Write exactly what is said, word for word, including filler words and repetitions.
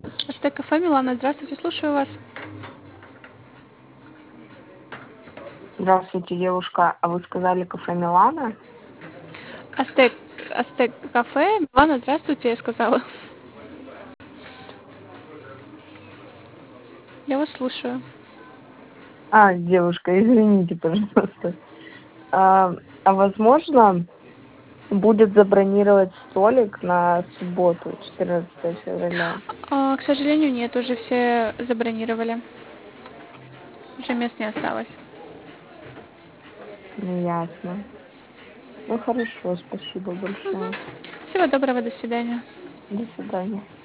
Астек кафе, Милана, здравствуйте, слушаю вас. Здравствуйте, девушка. А вы сказали кафе Милана? Астек, Астек кафе, Милана, здравствуйте, я сказала. Я вас слушаю. А, девушка, извините, пожалуйста. А, а возможно, будет забронировать столик на субботу, четырнадцатое февраля? А, к сожалению, нет, уже все забронировали. Уже мест не осталось. Ну, ясно. Ну, хорошо, спасибо большое. Всего доброго, до свидания. До свидания.